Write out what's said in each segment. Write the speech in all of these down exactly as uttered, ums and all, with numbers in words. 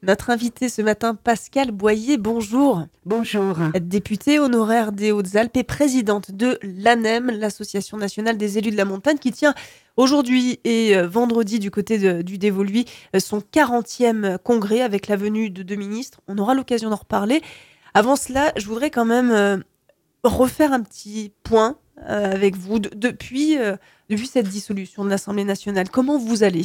Notre invité ce matin, Pascale Boyer, bonjour. Bonjour. Députée honoraire des Hautes-Alpes et présidente de l'A N E M, l'Association nationale des élus de la montagne, qui tient aujourd'hui et vendredi du côté de, du Dévoluy son quarantième congrès avec la venue de deux ministres. On aura l'occasion d'en reparler. Avant cela, je voudrais quand même euh, refaire un petit point euh, avec vous de, depuis, euh, depuis cette dissolution de l'Assemblée nationale. Comment vous allez ?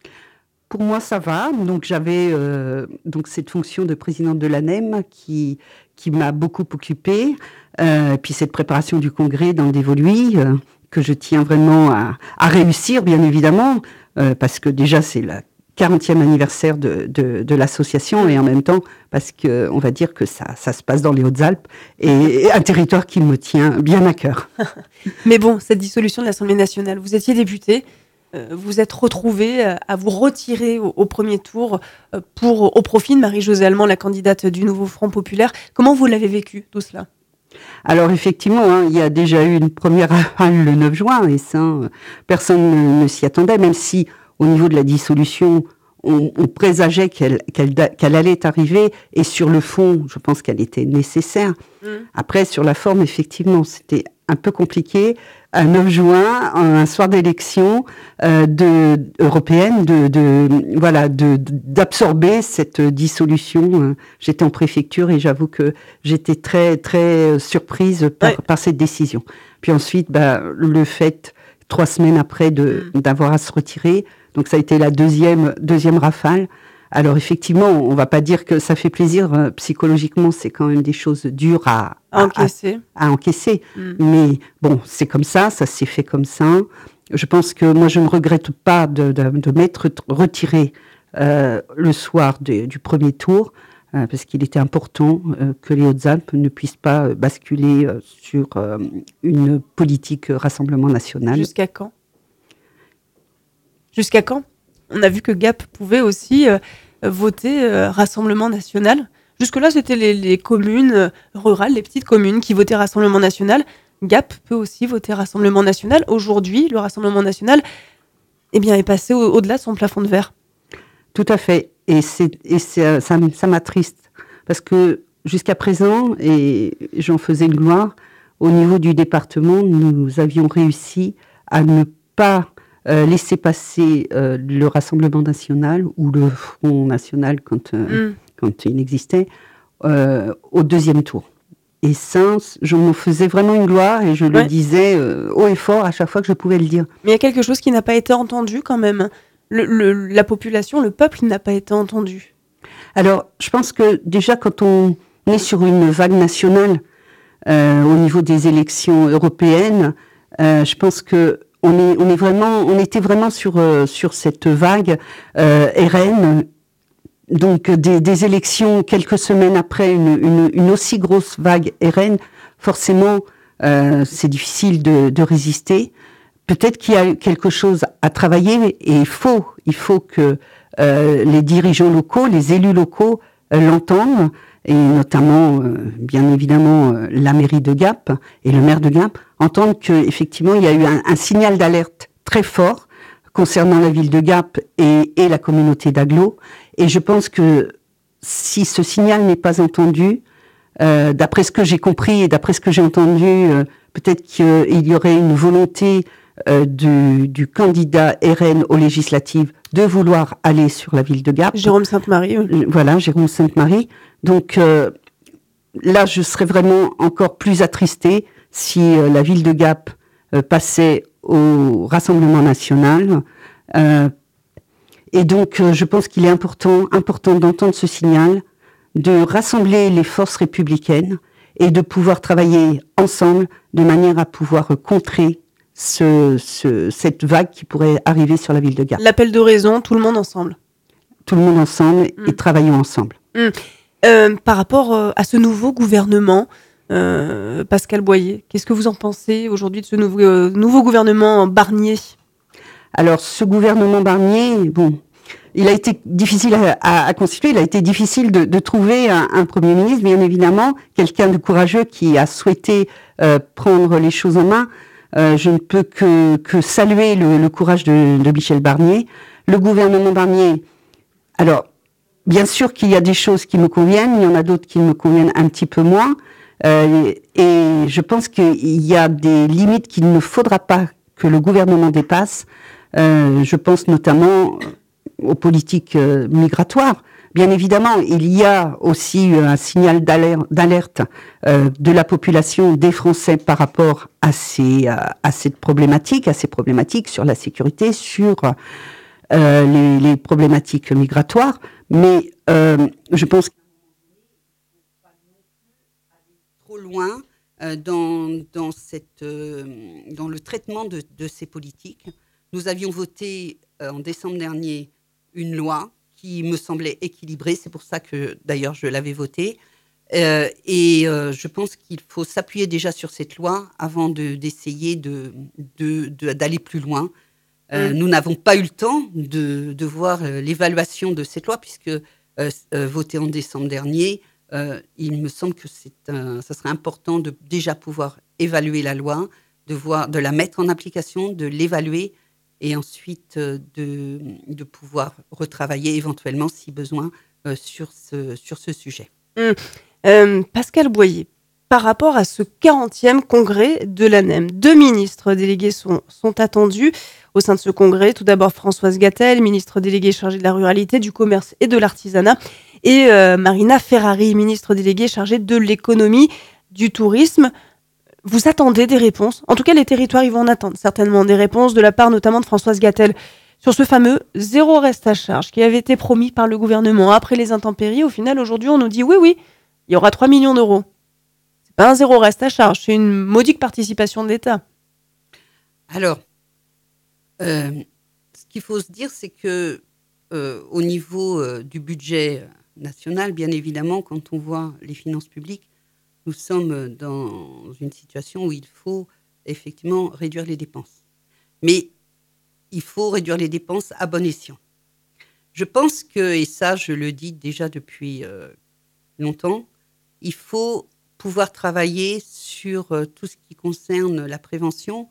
Pour moi, ça va. Donc, j'avais euh, donc cette fonction de présidente de l'A N E M qui, qui m'a beaucoup occupée. Euh, puis cette préparation du congrès dans le Dévoluy, euh, que je tiens vraiment à, à réussir, bien évidemment, euh, parce que déjà, c'est le quarantième anniversaire de, de, de l'association et en même temps, parce qu'on va dire que ça, ça se passe dans les Hautes-Alpes et, et un territoire qui me tient bien à cœur. Mais bon, cette dissolution de l'Assemblée nationale, vous étiez députée. Vous êtes retrouvée à vous retirer au, au premier tour pour, au profit de Marie-Josée Allemand, la candidate du Nouveau Front Populaire. Comment vous l'avez vécu, tout cela ? Alors effectivement, hein, il y a déjà eu une première rafale le neuf juin et ça, personne ne, ne s'y attendait, même si au niveau de la dissolution, on, on présageait qu'elle, qu'elle, qu'elle allait arriver et sur le fond, je pense qu'elle était nécessaire. Mmh. Après, sur la forme, effectivement, c'était un peu compliqué. Un neuf juin, un soir d'élection euh, de, européenne, de, de, voilà, de, d'absorber cette dissolution. J'étais en préfecture et j'avoue que j'étais très, très surprise par, ouais. par cette décision. Puis ensuite, bah, le fait, trois semaines après, de, mmh. d'avoir à se retirer. Donc ça a été la deuxième, deuxième rafale. Alors effectivement, on va pas dire que ça fait plaisir, euh, psychologiquement, c'est quand même des choses dures à, à encaisser. À, à encaisser. Mm. Mais bon, c'est comme ça, ça s'est fait comme ça. Je pense que moi, je ne regrette pas de, de, de m'être retirée euh, le soir de, du premier tour, euh, parce qu'il était important euh, que les Hautes-Alpes ne puissent pas basculer euh, sur euh, une politique Rassemblement national. Jusqu'à quand ? Jusqu'à quand ? On a vu que Gap pouvait aussi euh, voter euh, Rassemblement national. Jusque-là, c'était les, les communes euh, rurales, les petites communes qui votaient Rassemblement national. Gap peut aussi voter Rassemblement national. Aujourd'hui, le Rassemblement national eh bien, est passé au- au-delà de son plafond de verre. Tout à fait. Et, c'est, et c'est, ça, ça m'attriste. Parce que jusqu'à présent, et j'en faisais une gloire, au niveau du département, nous avions réussi à ne pas Euh, laisser passer euh, le Rassemblement national ou le Front national quand, euh, mm. quand il existait euh, au deuxième tour. Et ça, je m'en faisais vraiment une gloire et je ouais. le disais euh, haut et fort à chaque fois que je pouvais le dire. Mais il y a quelque chose qui n'a pas été entendu quand même. Le, le, la population, le peuple n'a pas été entendu. Alors, je pense que déjà quand on est sur une vague nationale euh, au niveau des élections européennes, euh, je pense que On est, on est vraiment, on était vraiment sur euh, sur cette vague euh, R N, donc des, des élections quelques semaines après une, une, une aussi grosse vague R N. Forcément, euh, c'est difficile de, de résister. Peut-être qu'il y a quelque chose à travailler et il faut, il faut que euh, les dirigeants locaux, les élus locaux euh, l'entendent. Et notamment, euh, bien évidemment, euh, la mairie de Gap et le maire de Gap entendent qu'effectivement, il y a eu un, un signal d'alerte très fort concernant la ville de Gap et, et la communauté d'Aglo. Et je pense que si ce signal n'est pas entendu, euh, d'après ce que j'ai compris et d'après ce que j'ai entendu, euh, peut-être qu'il y aurait une volonté euh, du, du candidat R N aux législatives de vouloir aller sur la ville de Gap. Jérôme Sainte-Marie. Oui. Voilà, Jérôme Sainte-Marie. Donc euh, là, je serais vraiment encore plus attristée si euh, la ville de Gap euh, passait au Rassemblement national. Euh, et donc, euh, je pense qu'il est important, important d'entendre ce signal, de rassembler les forces républicaines et de pouvoir travailler ensemble de manière à pouvoir contrer ce, ce, cette vague qui pourrait arriver sur la ville de Gap. L'appel de raison, tout le monde ensemble. Tout le monde ensemble mmh. et travaillons ensemble. Mmh. Euh, par rapport euh, à ce nouveau gouvernement, euh, Pascale Boyer, qu'est-ce que vous en pensez aujourd'hui de ce nouveau, euh, nouveau gouvernement Barnier ? Alors, ce gouvernement Barnier, bon, il a été difficile à, à, à constituer, il a été difficile de, de trouver un, un Premier ministre, bien évidemment, quelqu'un de courageux qui a souhaité euh, prendre les choses en main. Euh, je ne peux que, que saluer le, le courage de, de Michel Barnier. Le gouvernement Barnier, alors, bien sûr qu'il y a des choses qui me conviennent, il y en a d'autres qui me conviennent un petit peu moins. Euh, et je pense qu'il y a des limites qu'il ne faudra pas que le gouvernement dépasse. Euh, je pense notamment aux politiques euh, migratoires. Bien évidemment, il y a aussi un signal d'alerte, d'alerte euh, de la population des Français par rapport à ces à cette problématique, à ces problématiques sur la sécurité, sur euh, les, les problématiques migratoires. Mais euh, je pense qu'il faut pas aller trop loin euh, dans dans cette euh, dans le traitement de, de ces politiques. Nous avions voté euh, en décembre dernier une loi qui me semblait équilibrée, c'est pour ça que d'ailleurs je l'avais votée. Euh, et euh, je pense qu'il faut s'appuyer déjà sur cette loi avant de, d'essayer de, de, de, d'aller plus loin. Euh, mmh. Nous n'avons pas eu le temps de, de voir euh, l'évaluation de cette loi, puisque euh, euh, votée en décembre dernier, euh, il me semble que c'est un, ça serait important de déjà pouvoir évaluer la loi, de, voir, de la mettre en application, de l'évaluer, et ensuite euh, de, de pouvoir retravailler éventuellement, si besoin, euh, sur, ce, sur ce sujet. Mmh. Euh, Pascal Boyer, par rapport à ce quarantième congrès de l'A N E M, deux ministres délégués sont, sont attendus au sein de ce congrès. Tout d'abord Françoise Gatel, ministre déléguée chargée de la ruralité, du commerce et de l'artisanat, et euh, Marina Ferrari, ministre déléguée chargée de l'économie, du tourisme. Vous attendez des réponses? En tout cas, les territoires, ils vont en attendre certainement des réponses de la part notamment de Françoise Gatel sur ce fameux zéro reste à charge qui avait été promis par le gouvernement après les intempéries. Au final, aujourd'hui, on nous dit oui, oui, il y aura trois millions d'euros. C'est pas un zéro reste à charge, c'est une modique participation de l'État. Alors, euh, ce qu'il faut se dire, c'est que euh, au niveau euh, du budget national, bien évidemment, quand on voit les finances publiques, nous sommes dans une situation où il faut effectivement réduire les dépenses. Mais il faut réduire les dépenses à bon escient. Je pense que, et ça je le dis déjà depuis euh, longtemps, il faut pouvoir travailler sur euh, tout ce qui concerne la prévention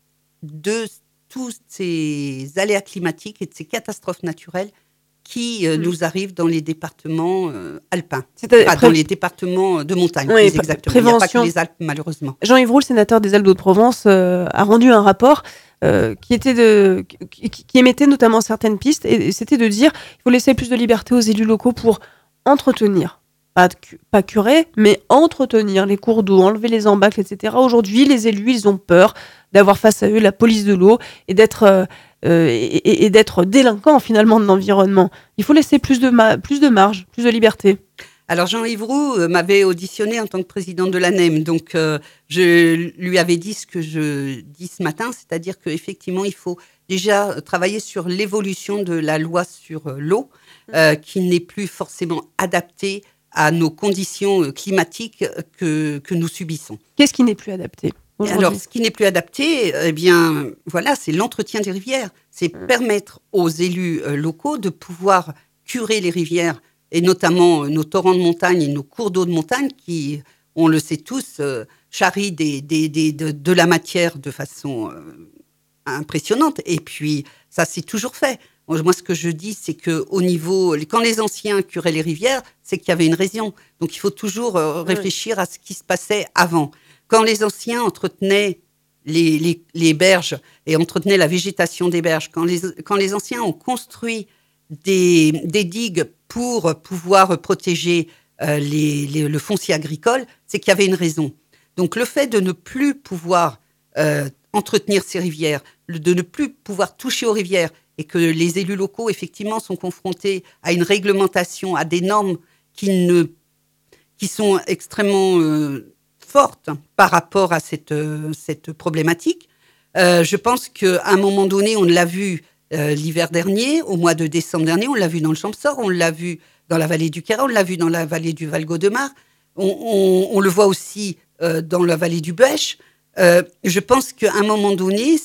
de tous ces aléas climatiques et de ces catastrophes naturelles qui euh, mmh. nous arrivent dans les départements euh, alpins, C'est-à-dire, pas pré- dans les départements de montagne, oui, plus exactement. Prévention. Il n'y a pas que les Alpes, malheureusement. Jean-Yves Roux, le sénateur des Alpes-de-Haute-Provence, euh, a rendu un rapport euh, qui, était de, qui, qui émettait notamment certaines pistes, et c'était de dire qu'il faut laisser plus de liberté aux élus locaux pour entretenir, pas, de, pas curer, mais entretenir les cours d'eau, enlever les embâcles, et cetera. Aujourd'hui, les élus, ils ont peur d'avoir face à eux la police de l'eau et d'être... Euh, Euh, et, et, et d'être délinquant finalement de l'environnement. Il faut laisser plus de, ma- plus de marge, plus de liberté. Alors Jean-Yves Roux euh, m'avait auditionné en tant que président de l'A N E M, donc euh, je lui avais dit ce que je dis ce matin, c'est-à-dire qu'effectivement il faut déjà travailler sur l'évolution de la loi sur euh, l'eau, euh, qui n'est plus forcément adaptée à nos conditions climatiques que, que nous subissons. Qu'est-ce qui n'est plus adapté ? Aujourd'hui. Alors, ce qui n'est plus adapté, eh bien, voilà, c'est l'entretien des rivières. C'est mmh. permettre aux élus euh, locaux de pouvoir curer les rivières, et notamment euh, nos torrents de montagne et nos cours d'eau de montagne qui, on le sait tous, euh, charrient des, des, des, de, de la matière de façon euh, impressionnante. Et puis, ça, c'est toujours fait. Moi, ce que je dis, c'est qu'au niveau... Quand les anciens curaient les rivières, c'est qu'il y avait une raison. Donc, il faut toujours euh, réfléchir mmh. à ce qui se passait avant. Quand les anciens entretenaient les, les, les berges et entretenaient la végétation des berges, quand les, quand les anciens ont construit des, des digues pour pouvoir protéger euh, les, les, le foncier agricole, c'est qu'il y avait une raison. Donc le fait de ne plus pouvoir euh, entretenir ces rivières, de ne plus pouvoir toucher aux rivières, et que les élus locaux, effectivement, sont confrontés à une réglementation, à des normes qui, ne, qui sont extrêmement... Euh, forte par rapport à cette, euh, cette problématique. Euh, je pense qu'à un moment donné, on l'a vu euh, l'hiver dernier, au mois de décembre dernier, on l'a vu dans le Champsaur, on l'a vu dans la vallée du Queyras, on l'a vu dans la vallée du Val-Gaudemar, on, on, on le voit aussi euh, dans la vallée du Bêche. Euh, je pense qu'à un moment donné,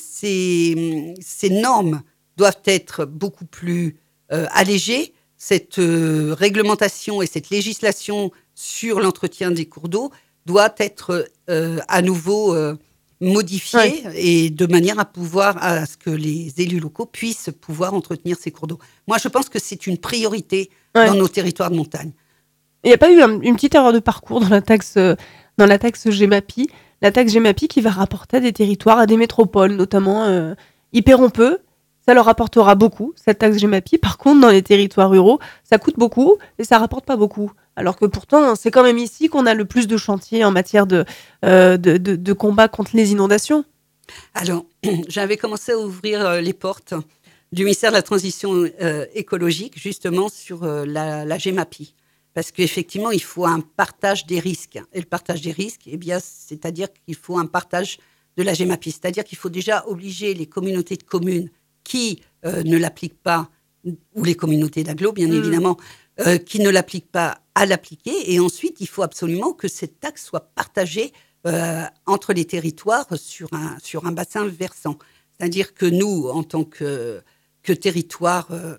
ces, ces normes doivent être beaucoup plus euh, allégées. Cette euh, réglementation et cette législation sur l'entretien des cours d'eau doit être euh, à nouveau euh, modifiée, ouais. et de manière à pouvoir, à ce que les élus locaux puissent pouvoir entretenir ces cours d'eau. Moi, je pense que c'est une priorité ouais. dans nos territoires de montagne. Il n'y a pas eu un, une petite erreur de parcours dans la taxe, euh, dans la taxe Gemapi, la taxe Gemapi qui va rapporter à des territoires, à des métropoles notamment, euh, ils paieront peu, ça leur rapportera beaucoup, cette taxe Gemapi. Par contre, dans les territoires ruraux, ça coûte beaucoup et ça rapporte pas beaucoup. Alors que pourtant, c'est quand même ici qu'on a le plus de chantiers en matière de, euh, de, de, de combat contre les inondations. Alors, j'avais commencé à ouvrir euh, les portes du ministère de la Transition euh, écologique, justement sur euh, la, la Gemapi. Parce qu'effectivement, il faut un partage des risques. Et le partage des risques, eh bien, c'est-à-dire qu'il faut un partage de la Gemapi. C'est-à-dire qu'il faut déjà obliger les communautés de communes qui euh, ne l'appliquent pas, ou les communautés d'agglo, bien mmh. évidemment, euh, qui ne l'appliquent pas, à l'appliquer. Et ensuite, il faut absolument que cette taxe soit partagée euh, entre les territoires sur un, sur un bassin versant. C'est-à-dire que nous, en tant que, que territoire, euh,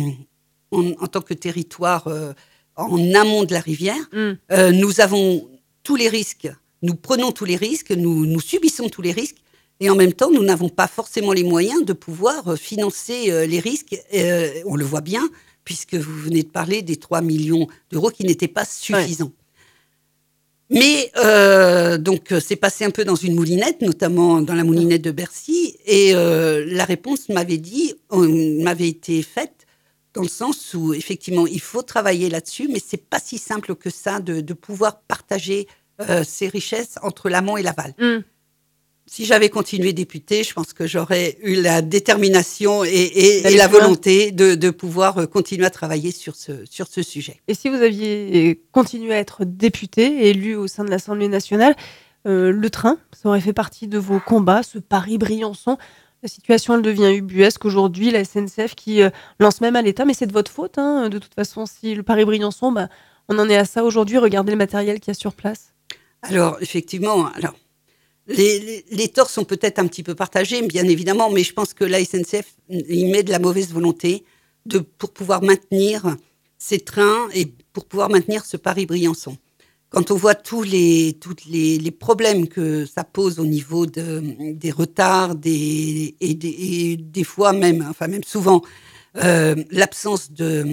en, en tant que territoire euh, en amont de la rivière, mmh. euh, nous avons tous les risques, nous prenons tous les risques, nous, nous subissons tous les risques, et en même temps, nous n'avons pas forcément les moyens de pouvoir financer euh, les risques. Euh, on le voit bien, puisque vous venez de parler des trois millions d'euros qui n'étaient pas suffisants. Ouais. Mais euh, donc, c'est passé un peu dans une moulinette, notamment dans la moulinette de Bercy, et euh, la réponse m'avait dit, euh, m'avait été faite dans le sens où, effectivement, il faut travailler là-dessus, mais c'est pas si simple que ça de, de pouvoir partager euh, ces richesses entre l'amont et l'aval. Mm. Si j'avais continué députée, je pense que j'aurais eu la détermination et, et, et la volonté de, de pouvoir continuer à travailler sur ce, sur ce sujet. Et si vous aviez continué à être députée, élue au sein de l'Assemblée nationale, euh, le train, ça aurait fait partie de vos combats, ce Paris-Briançon. La situation, elle devient ubuesque aujourd'hui, la S N C F qui euh, lance même à l'État, mais c'est de votre faute, hein, de toute façon, si le Paris-Briançon, bah, on en est à ça aujourd'hui, regardez le matériel qu'il y a sur place. Alors, effectivement, alors... Les, les, les torts sont peut-être un petit peu partagés, bien évidemment, mais je pense que la S N C F y met de la mauvaise volonté de, pour pouvoir maintenir ces trains et pour pouvoir maintenir ce Paris-Briançon. Quand on voit tous les, tous les, les problèmes que ça pose au niveau de, des retards des, et, des, et des fois même, enfin même souvent, euh, l'absence de,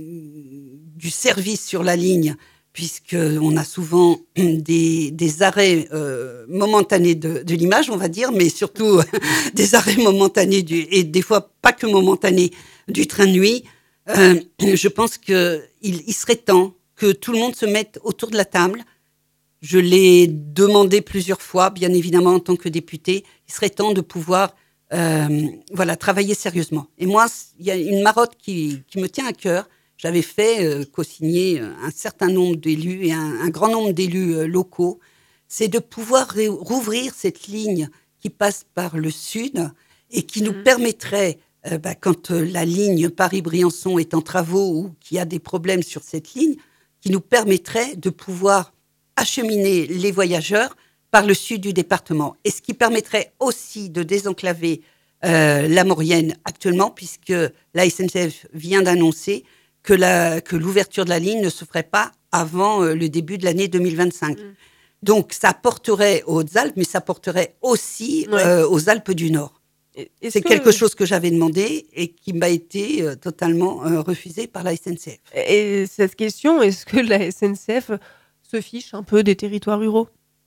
du service sur la ligne, puisqu'on a souvent des, des arrêts euh, momentanés de, de l'image, on va dire, mais surtout des arrêts momentanés, du, et des fois pas que momentanés, du train de nuit, euh, je pense qu'il il serait temps que tout le monde se mette autour de la table. Je l'ai demandé plusieurs fois, bien évidemment, en tant que députée, il serait temps de pouvoir euh, voilà, travailler sérieusement. Et moi, il y a une marotte qui, qui me tient à cœur. J'avais fait euh, co-signer un certain nombre d'élus et un, un grand nombre d'élus euh, locaux. C'est de pouvoir ré- rouvrir cette ligne qui passe par le sud et qui nous mmh. permettrait, euh, bah, quand euh, la ligne Paris-Briançon est en travaux ou qu'il y a des problèmes sur cette ligne, qui nous permettrait de pouvoir acheminer les voyageurs par le sud du département. Et ce qui permettrait aussi de désenclaver euh, la Maurienne actuellement, puisque la S N C F vient d'annoncer que, la, que l'ouverture de la ligne ne se ferait pas avant euh, le début de l'année deux mille vingt-cinq. Mmh. Donc, ça porterait aux Hautes-Alpes, mais ça porterait aussi ouais. euh, aux Alpes du Nord. Est-ce C'est que... quelque chose que j'avais demandé et qui m'a été euh, totalement euh, refusé par la S N C F. Et cette question, est-ce que la S N C F se fiche un peu des territoires ruraux ?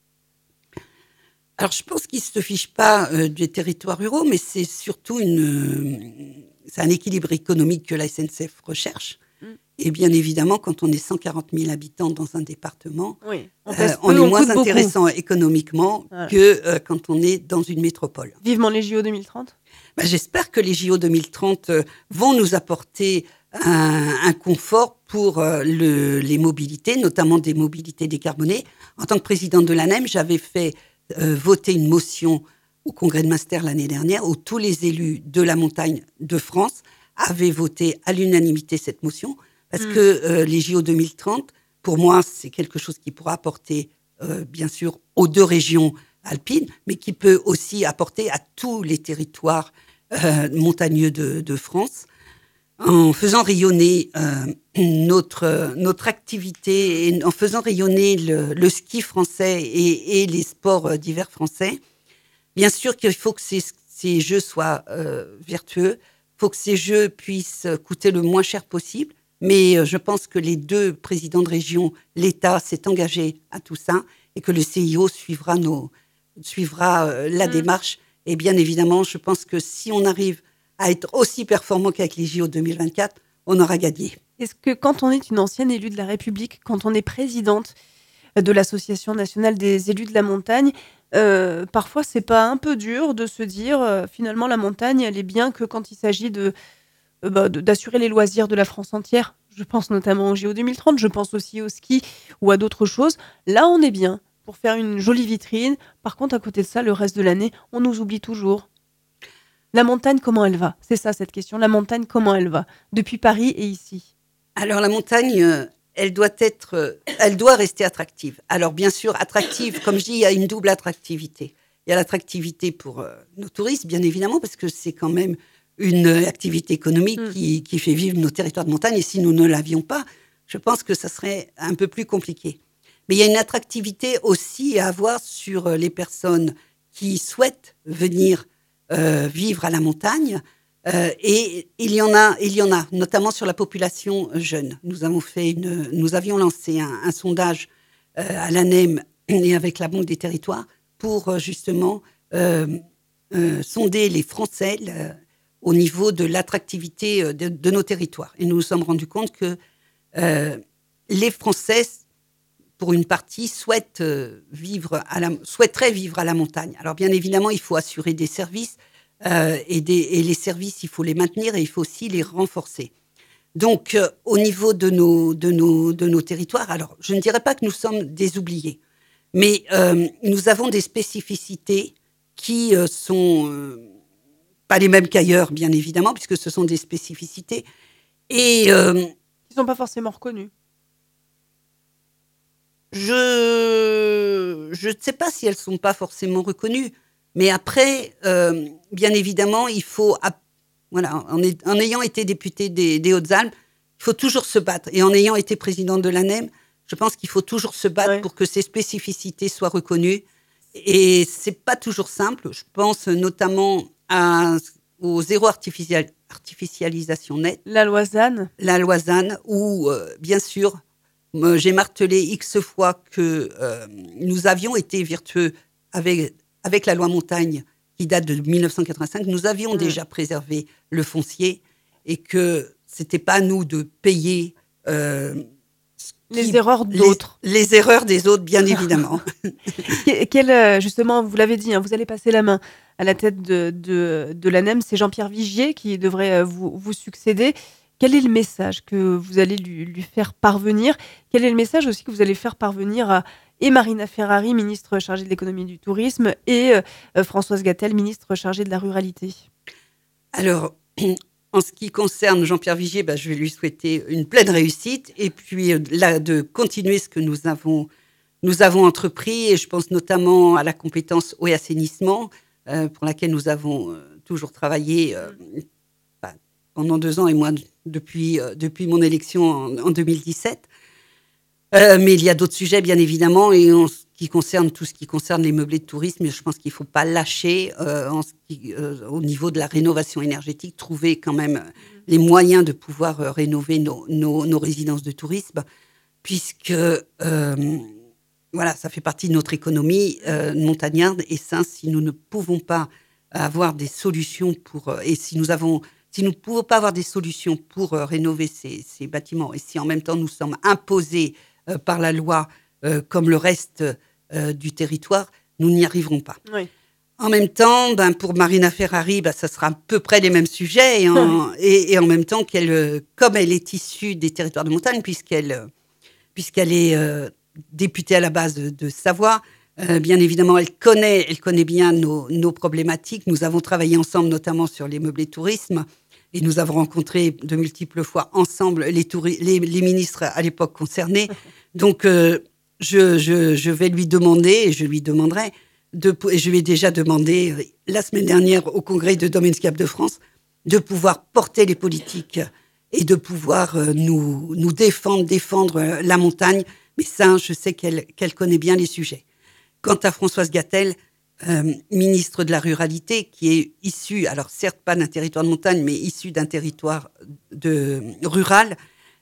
Alors, je pense qu'ils ne se fichent pas euh, des territoires ruraux, mais c'est surtout une, euh, c'est un équilibre économique que la S N C F recherche. Et bien évidemment, quand on est cent quarante mille habitants dans un département, oui, on, euh, on est moins intéressant beaucoup. économiquement voilà. que euh, quand on est dans une métropole. Vivement les J O deux mille trente. Ben, j'espère que les J O deux mille trente euh, vont nous apporter un, un confort pour euh, le, les mobilités, notamment des mobilités décarbonées. En tant que présidente de l'A N E M, j'avais fait euh, voter une motion au Congrès de Münster l'année dernière où tous les élus de la montagne de France avaient voté à l'unanimité cette motion. Parce mmh. que euh, les J O deux mille trente, pour moi, c'est quelque chose qui pourra apporter, euh, bien sûr, aux deux régions alpines, mais qui peut aussi apporter à tous les territoires euh, montagneux de, de France, en faisant rayonner euh, notre, notre activité, et en faisant rayonner le, le ski français et, et les sports d'hiver français. Bien sûr qu'il faut que ces, ces jeux soient euh, vertueux, il faut que ces jeux puissent coûter le moins cher possible, Mais euh, je pense que les deux présidents de région, l'État s'est engagé à tout ça et que le C I O suivra, nos, suivra euh, la mmh. démarche. Et bien évidemment, je pense que si on arrive à être aussi performant qu'avec les J O deux mille vingt-quatre, on aura gagné. Est-ce que quand on est une ancienne élue de la République, quand on est présidente de l'Association nationale des élus de la montagne, euh, parfois c'est pas un peu dur de se dire euh, finalement la montagne elle est bien que quand il s'agit de, euh, bah, de d'assurer les loisirs de la France entière. Je pense notamment au J O deux mille trente, je pense aussi au ski ou à d'autres choses. Là on est bien pour faire une jolie vitrine. Par contre à côté de ça, le reste de l'année, on nous oublie toujours. La montagne, comment elle va ? C'est ça cette question. La montagne, comment elle va ? Depuis Paris et ici. Alors la montagne, euh, elle doit être, euh, elle doit rester attractive. Alors bien sûr, attractive, comme je dis, il y a une double attractivité. Il y a l'attractivité pour euh, nos touristes, bien évidemment, parce que c'est quand même une euh, activité économique mmh. qui, qui fait vivre nos territoires de montagne. Et si nous ne l'avions pas, je pense que ça serait un peu plus compliqué. Mais il y a une attractivité aussi à avoir sur euh, les personnes qui souhaitent venir euh, vivre à la montagne. Euh, et il y en a, il y en a, notamment sur la population jeune. Nous avons fait une, nous avions lancé un, un sondage euh, à l'ANEM et avec la Banque des Territoires pour euh, justement euh, euh, sonder les Français le, au niveau de l'attractivité de, de nos territoires. Et nous nous sommes rendus compte que euh, les Français, pour une partie, souhaitent euh, vivre à la, souhaiteraient vivre à la montagne. Alors bien évidemment, il faut assurer des services. Euh, et, des, et les services, il faut les maintenir et il faut aussi les renforcer. Donc, euh, au niveau de nos, de, nos, de nos territoires, alors, je ne dirais pas que nous sommes des oubliés, mais euh, nous avons des spécificités qui euh, sont euh, pas les mêmes qu'ailleurs, bien évidemment, puisque ce sont des spécificités. Et euh, qui ne sont pas forcément reconnues. Je je ne sais pas si elles ne sont pas forcément reconnues. Mais après, euh, bien évidemment, il faut, voilà, en, est, en ayant été député des, des Hautes-Alpes, il faut toujours se battre. Et en ayant été présidente de l'ANEM, je pense qu'il faut toujours se battre ouais. pour que ces spécificités soient reconnues. Et c'est pas toujours simple. Je pense notamment à, au zéro artificial, artificialisation nette. La loi ZAN. La loi ZAN, où, euh, bien sûr, euh, j'ai martelé X fois que euh, nous avions été vertueux avec... Avec la loi montagne qui date de dix-neuf cent quatre-vingt-cinq, nous avions mmh. déjà préservé le foncier et que c'était pas à nous de payer euh, les qui, erreurs d'autres. Les, les erreurs des autres, bien évidemment. Quel, justement, vous l'avez dit, hein, vous allez passer la main à la tête de, de, de l'ANEM. C'est Jean-Pierre Vigier qui devrait vous, vous succéder. Quel est le message que vous allez lui, lui faire parvenir ? Quel est le message aussi que vous allez faire parvenir à et Marina Ferrari, ministre chargée de l'économie et du tourisme, et euh, Françoise Gatel, ministre chargée de la ruralité ? Alors, en ce qui concerne Jean-Pierre Vigier, bah, je vais lui souhaiter une pleine réussite et puis euh, là, de continuer ce que nous avons, nous avons entrepris. Et je pense notamment à la compétence eau et assainissement, euh, pour laquelle nous avons euh, toujours travaillé euh, bah, pendant deux ans et moi depuis, euh, depuis mon élection en, en deux mille dix-sept. Euh, mais il y a d'autres sujets, bien évidemment, et en ce qui concerne tout ce qui concerne les meublés de tourisme, je pense qu'il ne faut pas lâcher euh, en ce qui, euh, au niveau de la rénovation énergétique, trouver quand même mmh. les moyens de pouvoir euh, rénover nos, nos, nos résidences de tourisme, puisque euh, voilà, ça fait partie de notre économie euh, montagnarde, et ça, si nous ne pouvons pas avoir des solutions pour, euh, et si nous avons Si nous ne pouvons pas avoir des solutions pour euh, rénover ces, ces bâtiments, et si en même temps nous sommes imposés euh, par la loi euh, comme le reste euh, du territoire, nous n'y arriverons pas. Oui. En même temps, ben, pour Marina Ferrari, ben, ça sera à peu près les mêmes sujets, et en, et, et en même temps, qu'elle, comme elle est issue des territoires de montagne, puisqu'elle, puisqu'elle est euh, députée à la base de, de Savoie, Euh, bien évidemment, elle connaît, elle connaît bien nos, nos problématiques. Nous avons travaillé ensemble, notamment sur les meublés de tourisme, et nous avons rencontré de multiples fois ensemble les, touri- les, les ministres à l'époque concernés. Donc, euh, je, je, je vais lui demander, et je lui demanderai, de, et je lui ai déjà demandé euh, la semaine dernière au congrès de Domaines Ski de France, de pouvoir porter les politiques et de pouvoir euh, nous, nous défendre, défendre euh, la montagne. Mais ça, je sais qu'elle, qu'elle connaît bien les sujets. Quant à Françoise Gatel, euh, ministre de la Ruralité, qui est issue, alors certes pas d'un territoire de montagne, mais issue d'un territoire de, rural,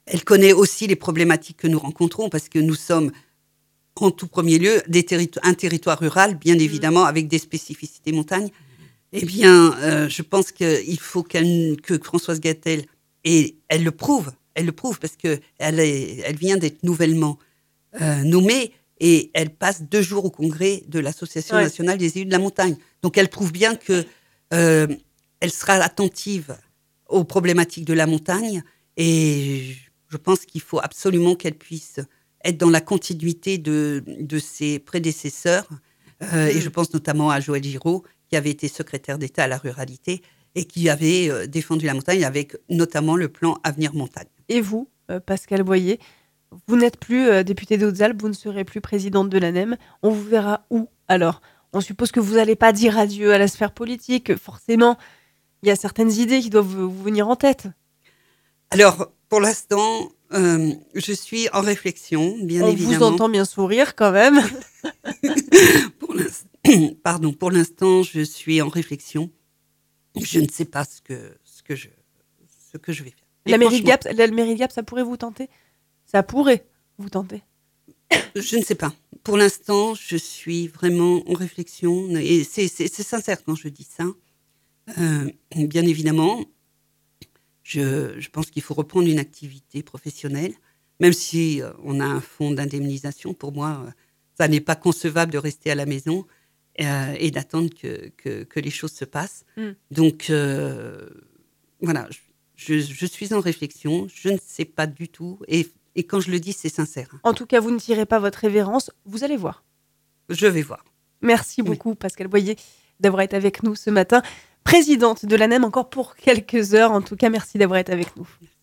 Elle connaît aussi les problématiques que nous rencontrons parce que nous sommes, en tout premier lieu, des terri- un territoire rural, bien évidemment, avec des spécificités montagnes. Eh bien, euh, je pense qu'il faut qu'elle, que Françoise Gatel, et elle le prouve, elle le prouve parce que elle, est, elle vient d'être nouvellement euh, nommée et elle passe deux jours au congrès de l'Association Ouais. nationale des élus de la montagne. Donc, elle prouve bien que euh, elle sera attentive aux problématiques de la montagne et je pense qu'il faut absolument qu'elle puisse être dans la continuité de, de ses prédécesseurs. Euh, Mmh. Et je pense notamment à Joël Giraud, qui avait été secrétaire d'État à la ruralité et qui avait euh, défendu la montagne avec notamment le plan Avenir Montagne. Et vous, euh, Pascale Boyer, vous n'êtes plus euh, députée des Hautes-Alpes, vous ne serez plus présidente de l'ANEM. On vous verra où alors ? On suppose que vous n'allez pas dire adieu à la sphère politique. Forcément, il y a certaines idées qui doivent vous venir en tête. Alors, pour l'instant, euh, je suis en réflexion, bien On évidemment. vous entend bien sourire quand même. pour l'instant, pardon, pour l'instant, je suis en réflexion. Je ne sais pas ce que, ce que, je, ce que je vais faire. Et La mairie de franchement, Gap, la mairie de Gap, ça pourrait vous tenter ? Ça pourrait vous tenter. je ne sais pas. Pour l'instant, je suis vraiment en réflexion. Et c'est, c'est, c'est sincère quand je dis ça. Euh, bien évidemment, je, je pense qu'il faut reprendre une activité professionnelle. Même si euh, on a un fonds d'indemnisation, pour moi, euh, ça n'est pas concevable de rester à la maison euh, et d'attendre que, que, que les choses se passent. Mm. Donc, euh, voilà, je, je, je suis en réflexion. Je ne sais pas du tout. Et, et quand je le dis, c'est sincère. En tout cas, vous ne tirez pas votre révérence. Vous allez voir. Je vais voir. Merci beaucoup, Pascale Boyer, d'avoir été avec nous ce matin. Présidente de l'ANEM encore pour quelques heures. En tout cas, merci d'avoir été avec nous.